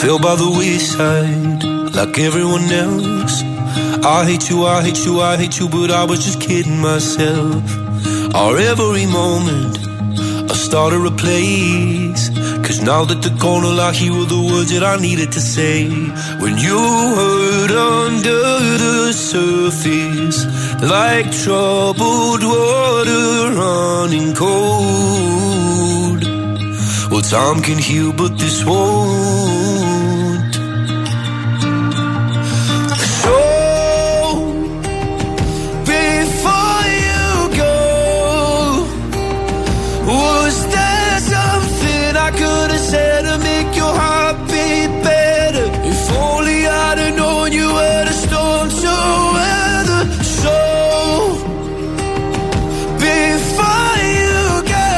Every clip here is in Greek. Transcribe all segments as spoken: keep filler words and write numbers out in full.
fell by the wayside like everyone else. I hate you, I hate you, I hate you, but I was just kidding myself. Our every moment I started a place, 'cause now that they're gone, all I hear were the words that I needed to say. When you hurt under the surface, like troubled water running cold. Well, time can heal, but this won't. So, before you go, was there something I could have said to make your heart beat better? If only I'd have known you were the storm to weather. So, before you go,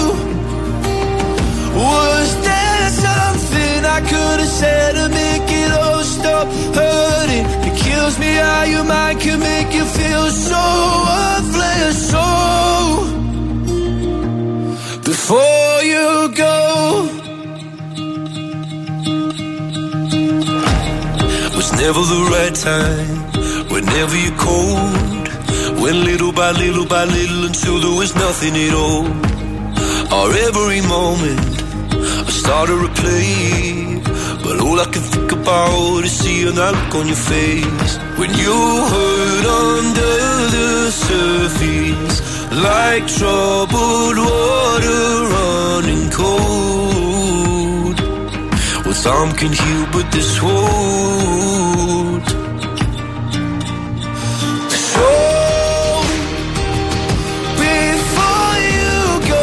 was there something I could have said to make it all stop hurting? It kills me how your mind can make you feel so worthless. So, before you go, was never the right time, whenever you're cold. Went little by little by little until there was nothing at all. Our every moment I started to play, but all I can think about is seeing that look on your face. When you hurt under the surface, like troubled water running cold. Well, time can heal, but this won't. So, before you go,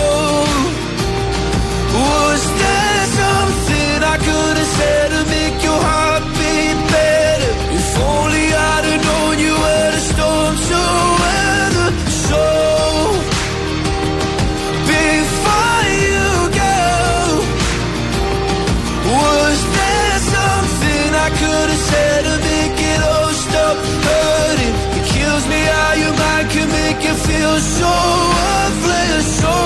was there something I could have said to make your heart beat better? If only I'd have known you were the storm to weather. So, before you go, was there something I could have said to make it all stop hurting? It kills me how your mind can make you feel so worthless. So,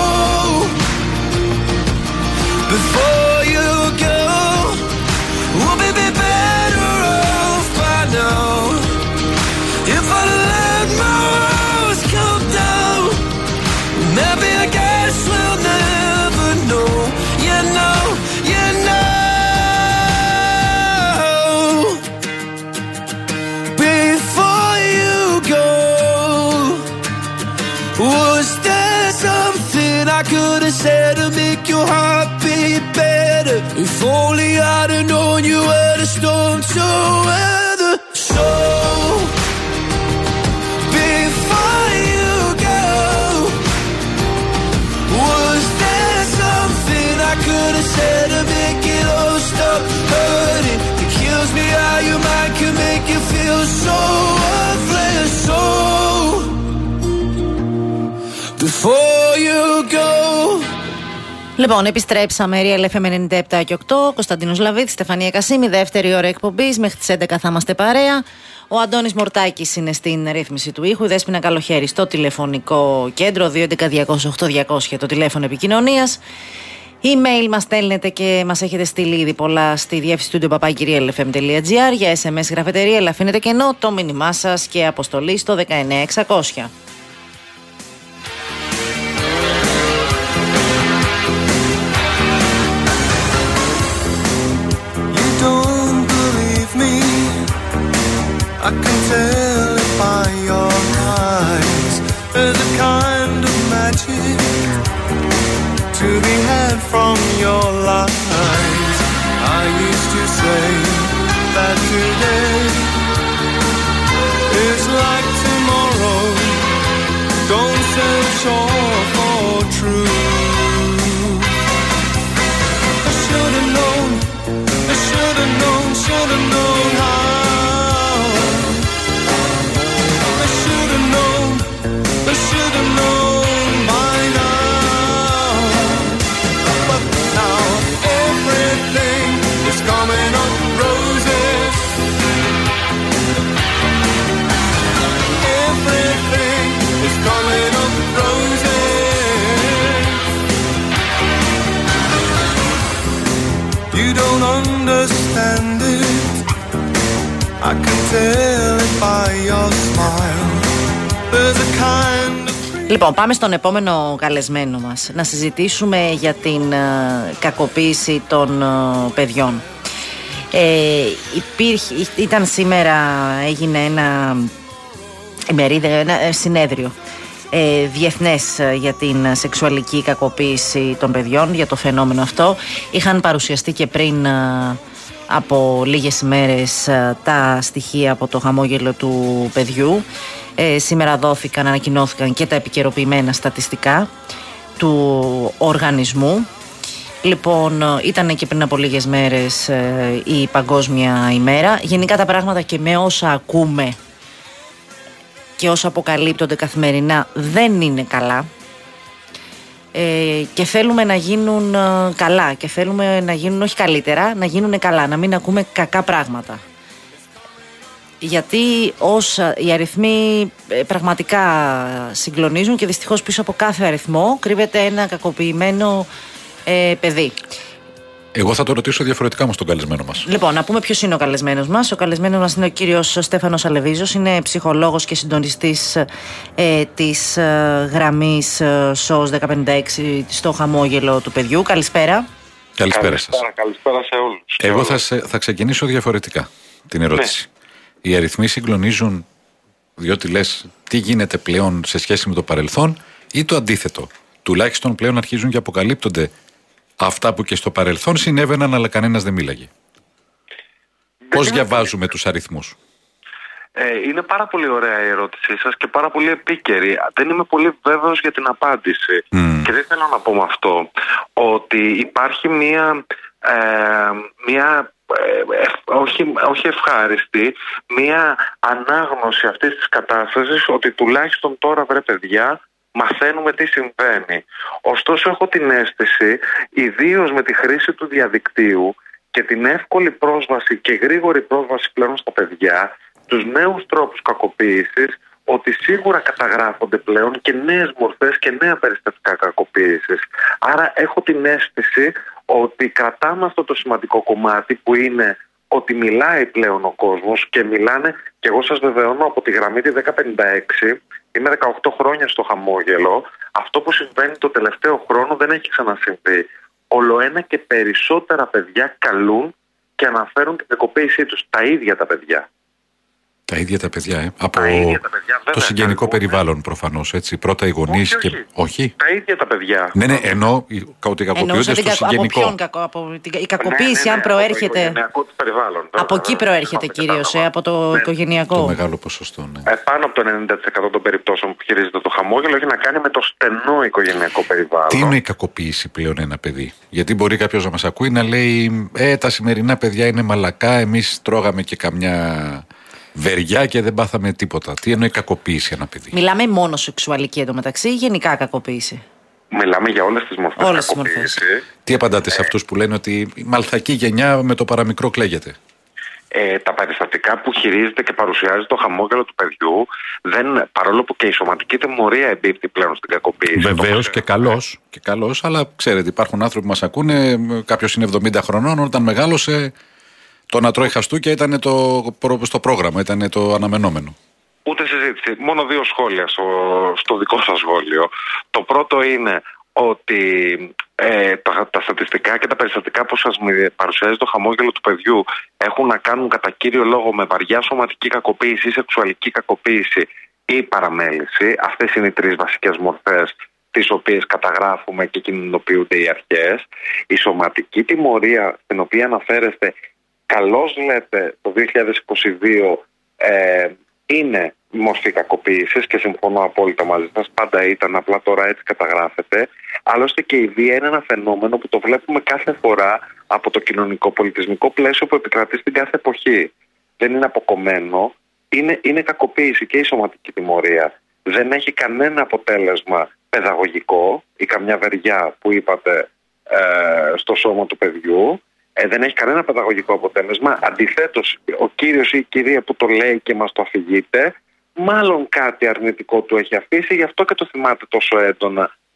before you go, we'll be better off by now. If I let my walls come down, maybe I guess we'll never know. You know, you know. Before you go, was there something I could have said to make your heart beat better? If only I'd have known you were the storm to weather. So, before you go, was there something I could have said to make it all stop hurting? It kills me how your mind can make you feel so worthless. So, before you go. Λοιπόν, επιστρέψαμε. Real εφ εμ ενενήντα επτά και οκτώ. Κωνσταντίνος Λαβίτης, Στεφανία Κασίμη. Δεύτερη ώρα εκπομπής. Μέχρι τις έντεκα θα είμαστε παρέα. Ο Αντώνης Μορτάκης είναι στην ρύθμιση του ήχου. Η Δέσποινα Καλοχέρη στο τηλεφωνικό κέντρο. δύο έντεκα διακόσια οκτώ διακόσια το τηλέφωνο επικοινωνίας. Email μας στέλνετε και μας έχετε στείλει ήδη πολλά στη διεύθυνση του παπάκι real f m dot g r. Για ες εμ ες γραφετερία, αλλά αφήνετε κενό το μήνυμά σας και αποστολή στο δεκαεννιά εξακόσια. I can tell it by your eyes. There's a kind of magic to be had from your lies. I used to say that today is like tomorrow. Don't sell short for truth. I should have known, I should have known, should have known how. I should have known by now. But now everything is coming up roses. Everything is coming up roses. You You don't understand it. I can tell it by your smile. There's a kind of... Λοιπόν, πάμε στον επόμενο καλεσμένο μας να συζητήσουμε για την uh, κακοποίηση των uh, παιδιών. Ε, υπήρχε, ήταν σήμερα, έγινε ένα ημερίδιο, ένα συνέδριο ε, διεθνές για την σεξουαλική κακοποίηση των παιδιών, για το φαινόμενο αυτό. Είχαν παρουσιαστεί και πριν ε, από λίγες ημέρες ε, τα στοιχεία από το χαμόγελο του παιδιού. Ε, σήμερα δόθηκαν, ανακοινώθηκαν και τα επικαιροποιημένα στατιστικά του οργανισμού. Λοιπόν, ήταν και πριν από λίγες μέρες ε, η Παγκόσμια ημέρα. Γενικά τα πράγματα και με όσα ακούμε και όσα αποκαλύπτονται καθημερινά δεν είναι καλά. Ε, και θέλουμε να γίνουν ε, καλά και θέλουμε να γίνουν όχι καλύτερα, να γίνουν καλά, να μην ακούμε κακά πράγματα. Γιατί όσα οι αριθμοί ε, πραγματικά συγκλονίζουν και δυστυχώς πίσω από κάθε αριθμό κρύβεται ένα κακοποιημένο ε, παιδί. Εγώ θα το ρωτήσω διαφορετικά όμως τον καλεσμένο μας. Λοιπόν, να πούμε ποιος είναι ο καλεσμένος μας. Ο καλεσμένος μας είναι ο κύριος Στέφανος Αλεβίζος. Είναι ψυχολόγος και συντονιστής ε, της ε, γραμμής ε, ΣΟΣ δέκα πενήντα έξι στο χαμόγελο του παιδιού. Καλησπέρα. Καλησπέρα σας. Καλησπέρα σε όλους. Εγώ θα, σε, θα ξεκινήσω διαφορετικά την ερώτηση. Ναι. Οι αριθμοί συγκλονίζουν διότι λες τι γίνεται πλέον σε σχέση με το παρελθόν ή το αντίθετο. Τουλάχιστον πλέον αρχίζουν και αποκαλύπτονται αυτά που και στο παρελθόν συνέβαιναν αλλά κανένας δεν μίλαγε. Δεν Πώς διαβάζουμε είναι. τους αριθμούς? Ε, είναι πάρα πολύ ωραία η ερώτησή σας και πάρα πολύ επίκαιρη. Δεν είμαι πολύ βέβαιος για την απάντηση. Mm. Και δεν θέλω να πω με αυτό ότι υπάρχει μία, ε, μία ε, ε, όχι, όχι ευχάριστη, μία ανάγνωση αυτής της κατάστασης ότι τουλάχιστον τώρα, βρε παιδιά, μαθαίνουμε τι συμβαίνει. Ωστόσο έχω την αίσθηση, ιδίως με τη χρήση του διαδικτύου και την εύκολη πρόσβαση και γρήγορη πρόσβαση πλέον στα παιδιά, τους νέους τρόπους κακοποίησης, ότι σίγουρα καταγράφονται πλέον και νέες μορφές και νέα περιστατικά κακοποίησης. Άρα έχω την αίσθηση ότι κρατάμε αυτό το σημαντικό κομμάτι που είναι ότι μιλάει πλέον ο κόσμος και μιλάνε, και εγώ σας βεβαιώνω από τη γραμμή τη δέκα πενήντα έξι, είμαι δεκαοκτώ χρόνια στο χαμόγελο, αυτό που συμβαίνει το τελευταίο χρόνο δεν έχει ξανασυμβεί. Ολοένα και περισσότερα παιδιά καλούν και αναφέρουν την κακοποίησή τους, τα ίδια τα παιδιά. Τα ίδια τα παιδιά, ε. Από τα παιδιά, βέβαια, το συγγενικό καλούν, περιβάλλον προφανώς, έτσι. Πρώτα οι γονείς και... Όχι. όχι. Τα ίδια τα παιδιά. Ναι, ναι, ενώ ότι κακοποιούνται στο συγγενικό. Από ποιον κακο, από την... Η κακοποίηση, ναι, ναι, ναι, αν προέρχεται... Από το οικογενειακό του περιβάλλον. Από εκεί προέρχεται κυρίως, ε, από το ναι. οικογενειακό. Το μεγάλο ποσοστό, ναι. Ε, πάνω από το ενενήντα τοις εκατό των περιπτώσεων που χειρίζεται το χαμόγελο έχει να κάνει με το στενό οικογενειακό περιβάλλον. Τι είναι η κακοποίηση πλέον ένα παιδί? Γιατί μπορεί κάποιος να μας ακούει να λέει Ε, τα σημερινά παιδιά είναι μαλακά, εμείς τρώγαμε και καμιά βεριά και δεν πάθαμε τίποτα. Τι εννοεί κακοποίηση ένα παιδί? Μιλάμε μόνο σεξουαλική εντωμεταξύ ή γενικά κακοποίηση? Μιλάμε για όλες τις μορφές όλες κακοποίηση. Τις μορφές. Τι απαντάτε ε, σε αυτούς που λένε ότι η μαλθακή γενιά με το παραμικρό κλαίγεται? Ε, τα περιστατικά που χειρίζεται και παρουσιάζει το χαμόγελο του παιδιού, δεν, παρόλο που και η σωματική τιμωρία εμπίπτει πλέον στην κακοποίηση. Βεβαίως και καλώς, και καλώς, αλλά ξέρετε, υπάρχουν άνθρωποι που μας ακούνε, κάποιος είναι εβδομήντα χρονών, όταν μεγάλωσε, το να τρώει χαστούκια ήταν το, στο πρόγραμμα, ήταν το αναμενόμενο. Ούτε συζήτηση. Μόνο δύο σχόλια στο, στο δικό σας σχόλιο. Το πρώτο είναι ότι ε, τα, τα στατιστικά και τα περιστατικά που σας παρουσιάζει το χαμόγελο του παιδιού έχουν να κάνουν κατά κύριο λόγο με βαριά σωματική κακοποίηση ή σεξουαλική κακοποίηση ή παραμέληση. Αυτές είναι οι τρεις βασικές μορφές τις οποίες καταγράφουμε και κοινωνοποιούνται οι αρχές. Η σωματική τιμωρία στην οποία αναφέρεστε, καλώς λέτε, το δύο χιλιάδες είκοσι δύο ε, είναι μορφή κακοποίησης και συμφωνώ απόλυτα μαζί σας, πάντα ήταν, απλά τώρα έτσι καταγράφεται. Άλλωστε και η βία είναι ένα φαινόμενο που το βλέπουμε κάθε φορά από το κοινωνικό-πολιτισμικό πλαίσιο που επικρατεί στην κάθε εποχή. Δεν είναι αποκομμένο, είναι, είναι κακοποίηση και η σωματική τιμωρία. Δεν έχει κανένα αποτέλεσμα παιδαγωγικό ή καμιά βεριά που είπατε ε, στο σώμα του παιδιού. Ε, δεν έχει κανένα παιδαγωγικό αποτέλεσμα. Αντιθέτως, ο κύριος ή η κυρία που το λέει και μας το αφηγείται, μάλλον κάτι αρνητικό του έχει αφήσει, γι' αυτό και το θυμάται τόσο έντονα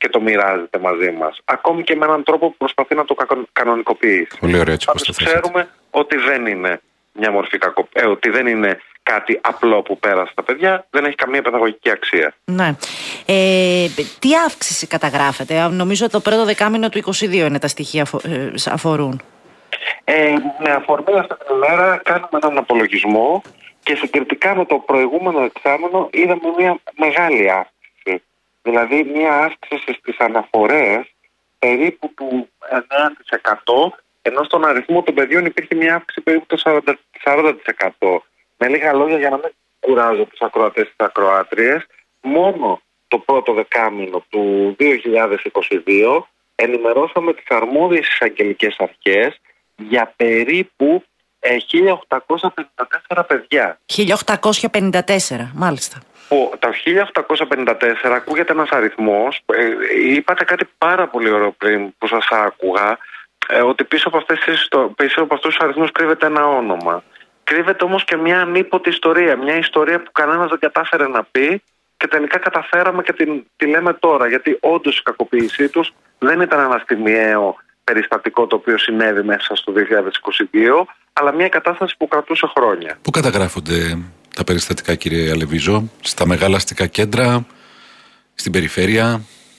και το μοιράζεται μαζί μας. Ακόμη και με έναν τρόπο που προσπαθεί να το κανονικοποιήσει. Πολύ ωραία, έτσι πώς το θέσατε. Ξέρουμε ότι δεν είναι μια μορφή κακο... ε, ότι δεν είναι κάτι απλό που πέρασε στα παιδιά, δεν έχει καμία παιδαγωγική αξία. Ναι. Ε, τι αύξηση καταγράφεται? Νομίζω ότι το πρώτο δεκάμηνο του είκοσι δύο είναι τα στοιχεία αφορούν. Ε, με αφορμή αυτή την ημέρα κάνουμε έναν απολογισμό και συγκριτικά με το προηγούμενο εξάμηνο είδαμε μια μεγάλη αύξηση. Δηλαδή μια αύξηση στις αναφορές περίπου του εννέα τοις εκατό, ενώ στον αριθμό των παιδιών υπήρχε μια αύξηση περίπου του σαράντα τοις εκατό. Με λίγα λόγια, για να μην κουράζω τους ακροατές και τις ακροάτριες, μόνο το πρώτο δεκάμηνο του δύο χιλιάδες είκοσι δύο ενημερώσαμε τις αρμόδιες εισαγγελικές αρχές για περίπου ε, χίλια οκτακόσια πενήντα τέσσερα παιδιά. χίλια οκτακόσια πενήντα τέσσερα, μάλιστα. Που, το χίλια οκτακόσια πενήντα τέσσερα ακούγεται ένας αριθμός, ε, είπατε κάτι πάρα πολύ ωραίο πριν που σας άκουγα, ε, ότι πίσω από, αυτές, πίσω από αυτούς τους αριθμούς κρύβεται ένα όνομα. Κρύβεται όμως και μια ανίποτη ιστορία, μια ιστορία που κανένας δεν κατάφερε να πει και τελικά καταφέραμε και την, τη λέμε τώρα, γιατί όντως η κακοποίησή τους δεν ήταν ένα στιγμιαίο περιστατικό το οποίο συνέβη μέσα στο δύο χιλιάδες είκοσι δύο, αλλά μια κατάσταση που κρατούσε χρόνια. Πού καταγράφονται τα περιστατικά, κύριε Αλεβίζο? Στα μεγάλα αστικά κέντρα, στην περιφέρεια?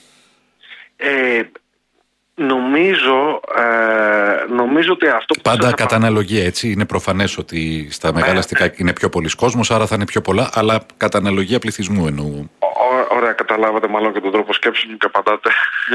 Ε, νομίζω, ε, νομίζω ότι αυτό που πάντα κατά αναλογία, έτσι. Είναι προφανές ότι στα μεγάλα ναι, αστικά είναι πιο πολλής κόσμος, άρα θα είναι πιο πολλά, αλλά κατά αναλογία πληθυσμού εννοώ. Ωραία, καταλάβατε μάλλον και τον τρόπο σκέψης μου και απαντάτε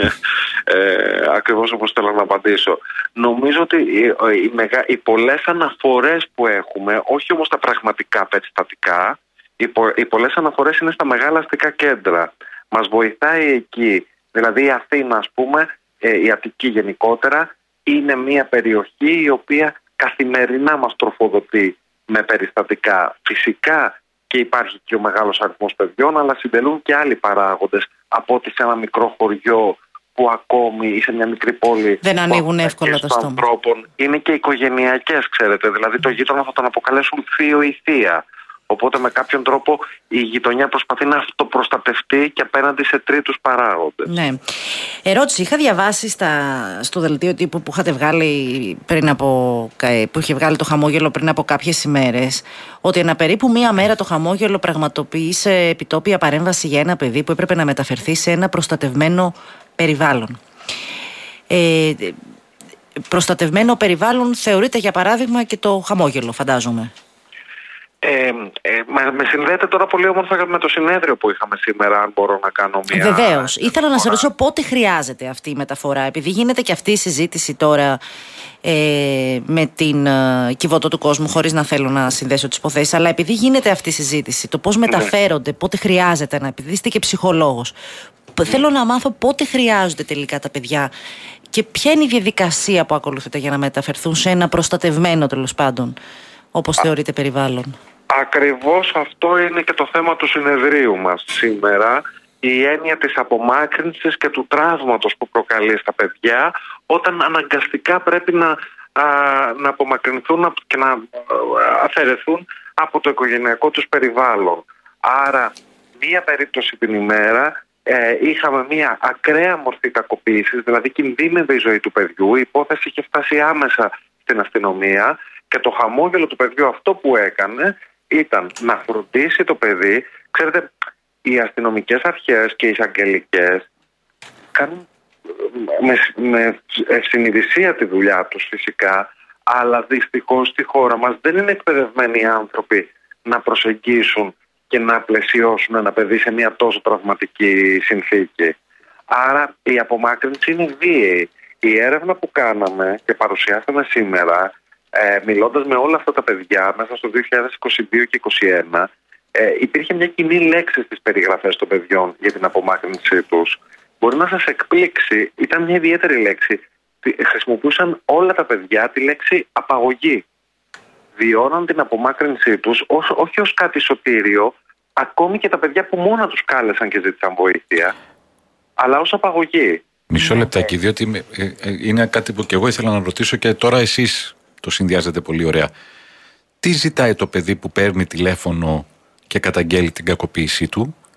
ε, ακριβώς όπως θέλω να απαντήσω. Νομίζω ότι οι, οι, μεγα, οι πολλές αναφορές που έχουμε, όχι όμως τα πραγματικά περιστατικά, οι, πο, οι πολλές αναφορές είναι στα μεγάλα αστικά κέντρα. Μας βοηθάει εκεί, δηλαδή η Αθήνα, ας πούμε, ε, η Αττική γενικότερα, είναι μια περιοχή η οποία καθημερινά μας τροφοδοτεί με περιστατικά. Φυσικά και υπάρχει και ο μεγάλος αριθμός παιδιών, αλλά συντελούν και άλλοι παράγοντες από ότι σε ένα μικρό χωριό που ακόμη ή σε μια μικρή πόλη δεν ανοίγουν εύκολα τα στόμα ανθρώπων είναι και οικογενειακές, ξέρετε. Δηλαδή το γείτονα θα τον αποκαλέσουν θείο ή θεία. Οπότε με κάποιον τρόπο η γειτονιά προσπαθεί να αυτοπροστατευτεί και απέναντι σε τρίτους παράγοντες. Ναι. Ερώτηση, είχα διαβάσει στα, στο δελτίο τύπου που είχατε βγάλει πριν από, που είχε βγάλει το χαμόγελο πριν από κάποιες ημέρες, ότι ανά περίπου μία μέρα το χαμόγελο πραγματοποίησε επιτόπια παρέμβαση για ένα παιδί που έπρεπε να μεταφερθεί σε ένα προστατευμένο περιβάλλον. Ε, προστατευμένο περιβάλλον θεωρείται για παράδειγμα και το χαμόγελο, φαντάζομαι. Ε, ε, με συνδέεται τώρα πολύ όμορφα με το συνέδριο που είχαμε σήμερα, αν μπορώ να κάνω μια... Βεβαίως. Ήθελα να σε ρωτήσω πότε χρειάζεται αυτή η μεταφορά, επειδή γίνεται και αυτή η συζήτηση τώρα ε, με την ε, Κιβωτό του κόσμου, χωρίς να θέλω να συνδέσω τις υποθέσεις, αλλά επειδή γίνεται αυτή η συζήτηση, το πώς μεταφέρονται, πότε χρειάζεται να, επειδή είστε και ψυχολόγος, mm. θέλω να μάθω πότε χρειάζονται τελικά τα παιδιά και ποια είναι η διαδικασία που ακολουθείται για να μεταφερθούν σε ένα προστατευμένο, τέλος πάντων, όπως Α, θεωρείται περιβάλλον. Ακριβώς αυτό είναι και το θέμα του συνεδρίου μας σήμερα, η έννοια της απομάκρυνσης και του τραύματος που προκαλεί στα παιδιά όταν αναγκαστικά πρέπει να, α, να απομακρυνθούν και να αφαιρεθούν από το οικογενειακό τους περιβάλλον. Άρα μία περίπτωση την ημέρα ε, είχαμε μία ακραία μορφή κακοποίησης, δηλαδή κινδύνευε η ζωή του παιδιού, η υπόθεση είχε φτάσει άμεσα στην αστυνομία και το χαμόγελο του παιδιού αυτό που έκανε ήταν να φροντίσει το παιδί. Ξέρετε, οι αστυνομικές αρχές και οι εισαγγελικές κάνουν με, με ευσυνειδησία τη δουλειά τους φυσικά, αλλά δυστυχώς στη χώρα μας δεν είναι εκπαιδευμένοι οι άνθρωποι να προσεγγίσουν και να πλαισιώσουν ένα παιδί σε μια τόσο τραυματική συνθήκη. Άρα η απομάκρυνση είναι βίαιη. Η έρευνα που κάναμε και παρουσιάσαμε σήμερα, Ε, μιλώντας με όλα αυτά τα παιδιά μέσα στο δύο χιλιάδες είκοσι δύο και είκοσι ένα, ε, υπήρχε μια κοινή λέξη στις περιγραφές των παιδιών για την απομάκρυνσή τους. Μπορεί να σας εκπλήξει, ήταν μια ιδιαίτερη λέξη. Χρησιμοποιούσαν όλα τα παιδιά τη λέξη απαγωγή. Βιώναν την απομάκρυνσή τους ως, όχι ως κάτι σωτήριο, ακόμη και τα παιδιά που μόνα τους κάλεσαν και ζήτησαν βοήθεια, αλλά ως απαγωγή. Μισό λεπτάκι, διότι ε, ε, είναι κάτι που και εγώ ήθελα να ρωτήσω και τώρα εσείς το συνδυάζετε πολύ ωραία. Τι ζητάει το παιδί που παίρνει τηλέφωνο και καταγγέλει την κακοποίησή του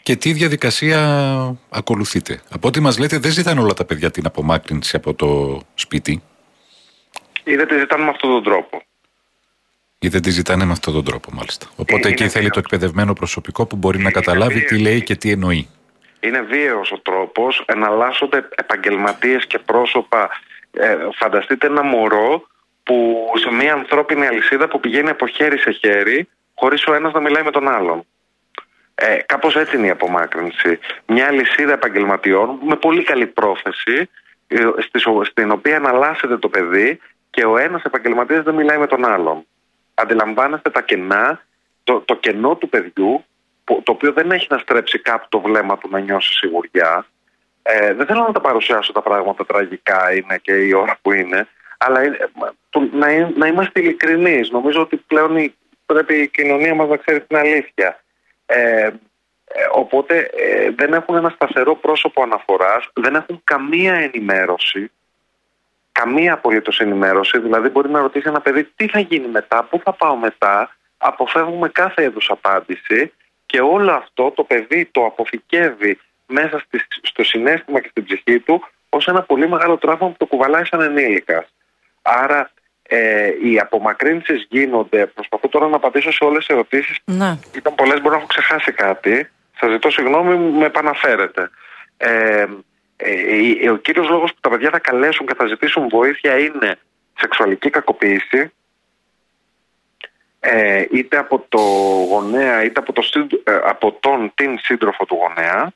Και τι διαδικασία ακολουθείτε? Από ό,τι μας λέτε, δεν ζητάνε όλα τα παιδιά την απομάκρυνση από το σπίτι. Ή δεν τη ζητάνε με αυτόν τον τρόπο. Ή δεν τη ζητάνε με αυτόν τον τρόπο, μάλιστα. Οπότε εκεί θέλει το εκπαιδευμένο προσωπικό που μπορεί να καταλάβει τι λέει και τι εννοεί. Είναι βίαιος ο τρόπος, εναλλάσσονται επαγγελματίες και πρόσωπα. Ε, φανταστείτε ένα μωρό που σε μια ανθρώπινη αλυσίδα που πηγαίνει από χέρι σε χέρι, χωρίς ο ένας να μιλάει με τον άλλον. Ε, κάπως έτσι είναι η απομάκρυνση. Μια αλυσίδα επαγγελματιών με πολύ καλή πρόθεση, στην οποία εναλλάσσεται το παιδί και ο ένας επαγγελματίας δεν μιλάει με τον άλλον. Αντιλαμβάνεστε τα κενά, το, το κενό του παιδιού, που, το οποίο δεν έχει να στρέψει κάπου το βλέμμα του να νιώσει σιγουριά. Ε, δεν θέλω να τα παρουσιάσω τα πράγματα τραγικά είναι και η ώρα που είναι, αλλά το, να, να είμαστε ειλικρινείς. Νομίζω ότι πλέον η, πρέπει η κοινωνία μας να ξέρει την αλήθεια. Ε, ε, οπότε ε, δεν έχουν ένα σταθερό πρόσωπο αναφοράς, δεν έχουν καμία ενημέρωση, καμία απολύτως ενημέρωση. Δηλαδή μπορεί να ρωτήσει ένα παιδί τι θα γίνει μετά, πού θα πάω μετά, αποφεύγουμε κάθε είδους απάντηση και όλο αυτό το παιδί το αποθηκεύει μέσα στη, στο συναίσθημα και στην ψυχή του ως ένα πολύ μεγάλο τραύμα που το κουβαλάει σαν ενήλικας. Άρα ε, οι απομακρύνσεις γίνονται. Προσπαθώ τώρα να απαντήσω σε όλες τις ερωτήσεις. Ναι. Ήταν πολλές, μπορώ να έχω ξεχάσει κάτι. Σας ζητώ συγγνώμη, με επαναφέρετε. Ε, ε, ο κύριος λόγος που τα παιδιά θα καλέσουν και θα ζητήσουν βοήθεια είναι σεξουαλική κακοποίηση, ε, είτε από το γονέα είτε από, το, από τον την σύντροφο του γονέα,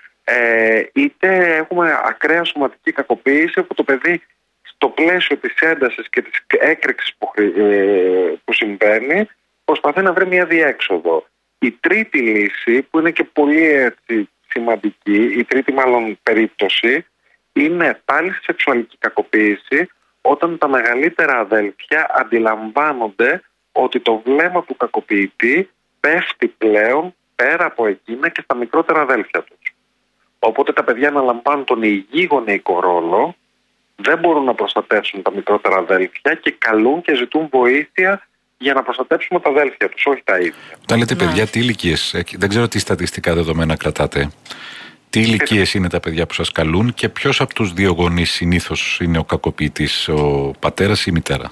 ε, είτε έχουμε ακραία σωματική κακοποίηση όπου το παιδί στο πλαίσιο της έντασης και της έκρηξης που, ε, που συμβαίνει προσπαθεί να βρει μια διέξοδο. Η τρίτη λύση, που είναι και πολύ έτσι, σημαντική, η τρίτη μάλλον περίπτωση, είναι πάλι σεξουαλική κακοποίηση, όταν τα μεγαλύτερα αδέλφια αντιλαμβάνονται ότι το βλέμμα του κακοποιητή πέφτει πλέον πέρα από εκείνα και στα μικρότερα αδέλφια τους. Οπότε τα παιδιά αναλαμβάνουν τον υγιή γονεϊκό ρόλο, δεν μπορούν να προστατεύσουν τα μικρότερα αδέλφια και καλούν και ζητούν βοήθεια για να προστατέψουμε τα αδέλφια τους, όχι τα ίδια. Όταν λέτε παιδιά, τι ηλικίες, δεν ξέρω τι στατιστικά δεδομένα κρατάτε, τι ηλικίες είναι τα παιδιά που σας καλούν και ποιος από τους δύο γονείς συνήθως είναι ο κακοποιητής, ο πατέρας ή η μητέρα?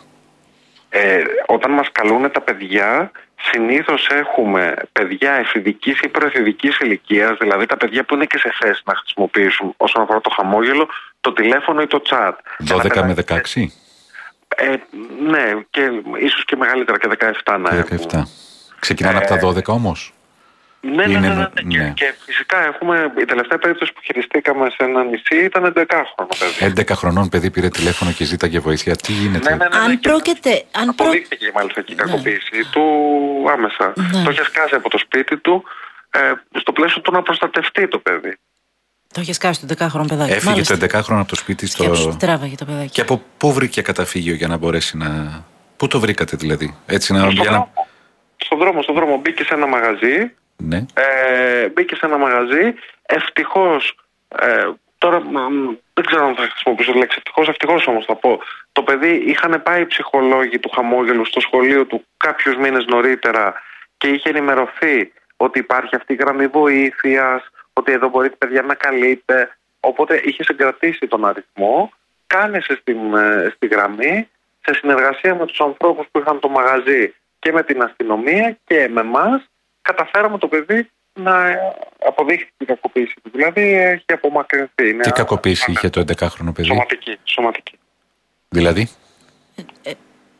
Ε, όταν μας καλούν τα παιδιά, συνήθως έχουμε παιδιά εφηβικής ή προεφηβικής ηλικίας, δηλαδή τα παιδιά που είναι και σε θέση να χρησιμοποιήσουν όσον αφορά το χαμόγελο, το τηλέφωνο ή το chat. δώδεκα με δεκαέξι? Ε, ναι, και ίσως και μεγαλύτερα και δεκαεπτά να δεκαεπτά. Έχουν. Ξεκινάνε ε, από τα δώδεκα όμως? Ναι, ναι, ναι, ναι, ναι. Και, ναι. Και φυσικά έχουμε, η τελευταία περίπτωση που χειριστήκαμε σε ένα νησί ήταν έντεκα χρονών παιδί. έντεκα χρονών παιδί πήρε τηλέφωνο και ζήταγε βοήθεια. Τι γίνεται? Ναι, ναι, ναι, ναι, αν πρόκειται... Αν αποδείχθηκε προ... μάλιστα και η κακοποίηση ναι. του άμεσα. Ναι. Το είχε σκάσει από το σπίτι του ε, στο πλαίσιο του να προστατευτεί το παιδί. Το είχε σκάσει το έντεκα-χρονο παιδάκι. Έφυγε μάλιστα. Το έντεκα-χρονο από το σπίτι στο... Σκέψου, τράβαγε το παιδάκι. Και από πού βρήκε καταφύγιο για να μπορέσει να... Πού το βρήκατε δηλαδή? Έτσι να... Στον, για δρόμο. Να... στον δρόμο, στον δρόμο μπήκε σε ένα μαγαζί. Ναι. Ε, μπήκε σε ένα μαγαζί. Ευτυχώς, ε, τώρα δεν ξέρω αν θα χρησιμοποιήσω τη λέξη ευτυχώς, ευτυχώς όμως θα πω. Το παιδί είχαν πάει οι ψυχολόγοι του χαμόγελου στο σχολείο του κάποιους μήνες νωρίτερα και είχε ενημερωθεί ότι υπάρχει αυτή η γραμμή βοήθειας, ότι εδώ μπορεί παιδιά να καλείτε. Οπότε είχε συγκρατήσει τον αριθμό, κάλεσε στην, στη γραμμή σε συνεργασία με τους ανθρώπους που είχαν το μαγαζί και με την αστυνομία και με εμάς. Καταφέραμε το παιδί να αποδείχθηκε την κακοποίηση του. Δηλαδή έχει απομακρυνθεί. Τι κακοποίηση α... είχε το έντεκα-χρονο παιδί? Σωματική. Σωματική. Δηλαδή? Ε, ε...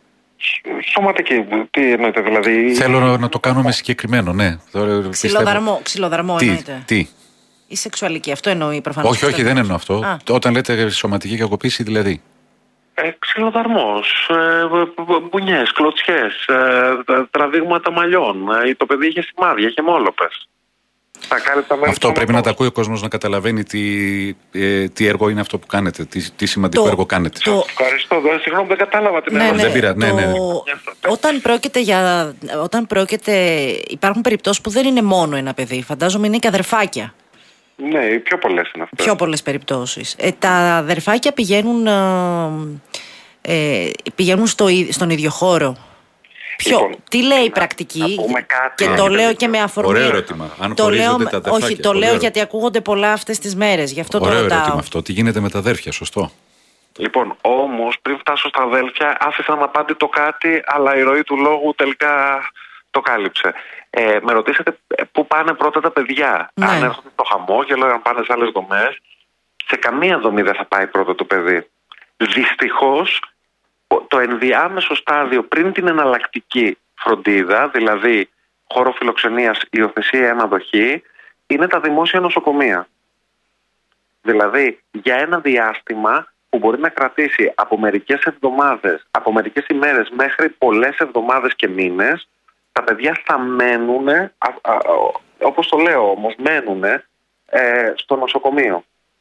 Σωματική. Τι εννοείται δηλαδή? Θέλω να το κάνουμε συγκεκριμένο, ναι. Ξυλοδαρμό, ξυλοδαρμό τι, εννοείται. Τι? Η σεξουαλική, αυτό εννοεί προφανώς. Όχι, όχι, δεν εννοώ αυτό. Α. Όταν λέτε σωματική κακοποίηση, δηλαδή. Ε, ξυλοδαρμός, ε, μπουνιές, κλωτσιές, ε, τραβήγματα μαλλιών. Ε, το παιδί είχε σημάδια, είχε μόλοπες. Αυτό πρέπει να τα ακούει ο κόσμος να καταλαβαίνει τι, ε, τι έργο είναι αυτό που κάνετε, τι, τι σημαντικό το, έργο κάνετε. Το... Ευχαριστώ, συγγνώμη δεν κατάλαβα την ερώτηση. Ναι, δεν πήρα, ναι, ναι, ναι. Όταν πρόκειται για, όταν πρόκειται, υπάρχουν περιπτώσεις που δεν είναι μόνο ένα παιδί, φαντάζομαι είναι και αδερφάκια. Ναι, οι πιο πολλές είναι αυτές. Πιο πολλές περιπτώσεις. Ε, τα αδερφάκια πηγαίνουν, ε, πηγαίνουν στο, στον ίδιο χώρο. Ποιο, Λοιπόν, τι λέει η να- πρακτική, να πούμε κάτι. και Α, το ναι. λέω και με αφορμή. Ωραίο ερώτημα. Αν το λέω, χωρίζονται τα αδερφάκια. όχι, το Πολύ λέω ωραίο. γιατί ακούγονται πολλά αυτές τις μέρες. Γι' αυτό Ωραίο το ρωτάω. ερώτημα αυτό. Τι γίνεται με τα αδέρφια, σωστό. Λοιπόν, όμως πριν φτάσω στα αδέλφια, άφησα αναπάντητο κάτι, αλλά η ροή του λόγου τελικά το κάλυψε. Ε, με ρωτήσατε ε, πού πάνε πρώτα τα παιδιά. Ναι. Αν έρχονται στο χαμόγελο, αν πάνε σε άλλες δομές. Σε καμία δομή δεν θα πάει πρώτα το παιδί. Δυστυχώς, ο- το ενδιάμεσο στάδιο πριν την εναλλακτική φροντίδα, δηλαδή χώρο φιλοξενίας, υιοθεσία ή αναδοχή, είναι τα δημόσια νοσοκομεία. Δηλαδή, για ένα διάστημα που μπορεί να κρατήσει από μερικές εβδομάδες, από μερικές ημέρες μέχρι πολλές εβδομάδες και μήνες, τα παιδιά θα μένουν, όπως το λέω όμως, μένουν ε, στο νοσοκομείο.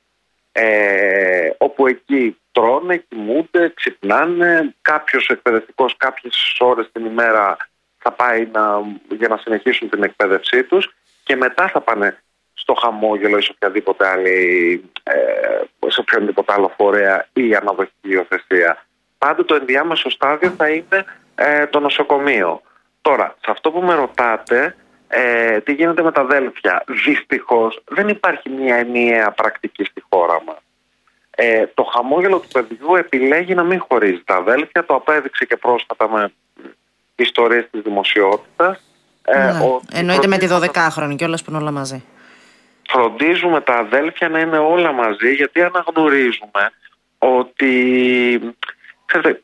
Ε, όπου εκεί τρώνε, κοιμούνται, ξυπνάνε, κάποιος εκπαιδευτικός κάποιες ώρες την ημέρα θα πάει να, για να συνεχίσουν την εκπαίδευσή τους και μετά θα πάνε στο χαμόγελο ή σε οποιαδήποτε άλλη, ε, σε οποιοδήποτε άλλο φορέα ή αναδοχή υιοθεσία. Πάντοτε το ενδιάμεσο στάδιο θα είναι ε, το νοσοκομείο. Τώρα, σε αυτό που με ρωτάτε, ε, τι γίνεται με τα αδέλφια, δυστυχώς δεν υπάρχει μια ενιαία πρακτική στη χώρα μας. Ε, το χαμόγελο του παιδιού επιλέγει να μην χωρίζει τα αδέλφια, το απέδειξε και πρόσφατα με ιστορίες της δημοσιότητας. Ε, Ναι. ότι Εννοείται με τη φροντίζουμε- δωδεκάχρονη κιόλας που είναι όλα μαζί. Φροντίζουμε τα αδέλφια να είναι όλα μαζί, γιατί αναγνωρίζουμε ότι, ξέρετε,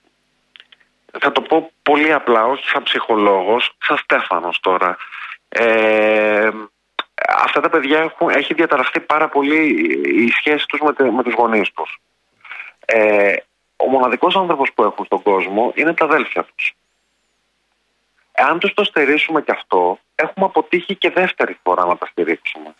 θα το πω πολύ απλά, όχι σαν ψυχολόγος, σαν Στέφανος τώρα. Ε, αυτά τα παιδιά έχουν, έχει διαταραχθεί πάρα πολύ η σχέση τους με, τε- με τους γονείς τους. Ε, ο μοναδικός άνθρωπος που έχουν στον κόσμο είναι τα αδέλφια τους. Εάν τους το στερήσουμε και αυτό, έχουμε αποτύχει και δεύτερη φορά να τα στηρίξουμε.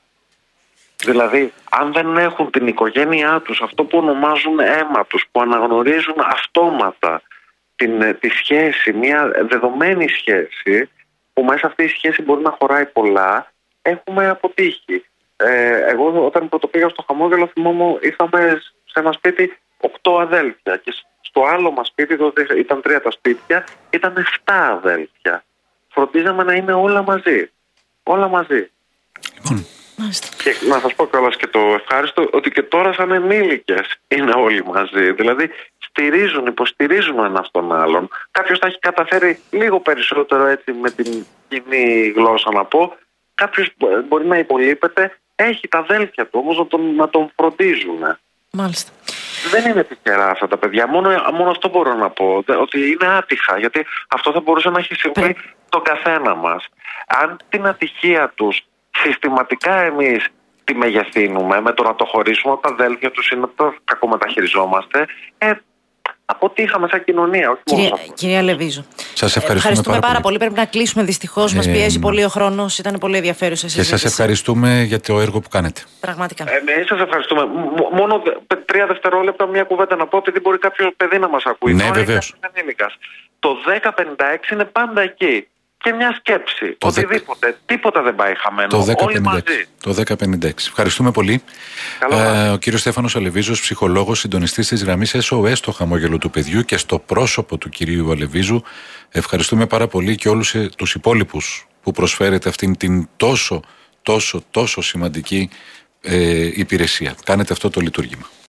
Δηλαδή, αν δεν έχουν την οικογένειά τους, αυτό που ονομάζουν αίμα τους, που αναγνωρίζουν αυτόματα την, τη σχέση, μια δεδομένη σχέση, που μέσα αυτή η σχέση μπορεί να χωράει πολλά, έχουμε αποτύχει. Ε, εγώ όταν πρώτο πήγα στο χαμόγελο, θυμόμαι, είχαμε σε ένα σπίτι οκτώ αδέλφια και στο άλλο μας σπίτι, τότε ήταν τρία τα σπίτια, ήταν εφτά αδέλφια. Φροντίζαμε να είναι όλα μαζί. Όλα μαζί. Λοιπόν, Μάλιστα. Και να σας πω κιόλας και το ευχάριστο, ότι και τώρα σαν ενήλικες είναι όλοι μαζί. Δηλαδή στηρίζουν, υποστηρίζουν ένας τον άλλον. Κάποιος θα έχει καταφέρει λίγο περισσότερο, έτσι με την κοινή γλώσσα να πω. Κάποιος μπορεί να υπολείπεται, έχει τα αδέλφια του όμως να τον, να τον φροντίζουν. Μάλιστα. Δεν είναι τυχερά αυτά τα παιδιά. Μόνο, μόνο αυτό μπορώ να πω. δε- Ότι είναι άτυχα. Γιατί αυτό θα μπορούσε να έχει συμβεί Πρέπει- τον καθένα μας. Αν την ατυχία τους συστηματικά εμείς τη μεγεθύνουμε με το να το χωρίσουμε από τα αδέλφια τους ή να το κακομεταχειριζόμαστε, ε, αποτύχαμε σαν κοινωνία. Όχι μόνο Κυρία, σε αυτό. κυρία Λεβίζου. σας ευχαριστούμε, Ευχαριστούμε πάρα, πολύ. Πρέπει να κλείσουμε δυστυχώς. Μας Ε, πιέζει πολύ ο χρόνος. Ήταν πολύ ενδιαφέρουσα η Και συζήτηση. σας ευχαριστούμε για το έργο που κάνετε. Πραγματικά. Εμείς σας ευχαριστούμε. Μ- Μόνο δε- τρία δευτερόλεπτα μια κουβέντα να πω, επειδή μπορεί κάποιο παιδί να μας ακούει. Ναι, Τώρα είναι βεβαίως. ένας ενήλικας. Το δέκα πενήντα έξι είναι πάντα εκεί. Και μια σκέψη. Το δέκα- Οτιδήποτε. Τίποτα δεν πάει χαμένο. Το Όλοι δέκα πενήντα μαζί. έξι. Το δέκα πενήντα έξι. Ευχαριστούμε πολύ. Καλό Ε, βράδυ. ο κύριος Στέφανος Αλεβίζος, ψυχολόγος, συντονιστής της γραμμής ες ο ες στο χαμόγελο του παιδιού και στο πρόσωπο του κυρίου Αλεβίζου. Ευχαριστούμε πάρα πολύ και όλους ε, τους υπόλοιπους που προσφέρετε αυτήν την τόσο, τόσο, τόσο σημαντική ε, υπηρεσία. Κάνετε αυτό το λειτουργήμα.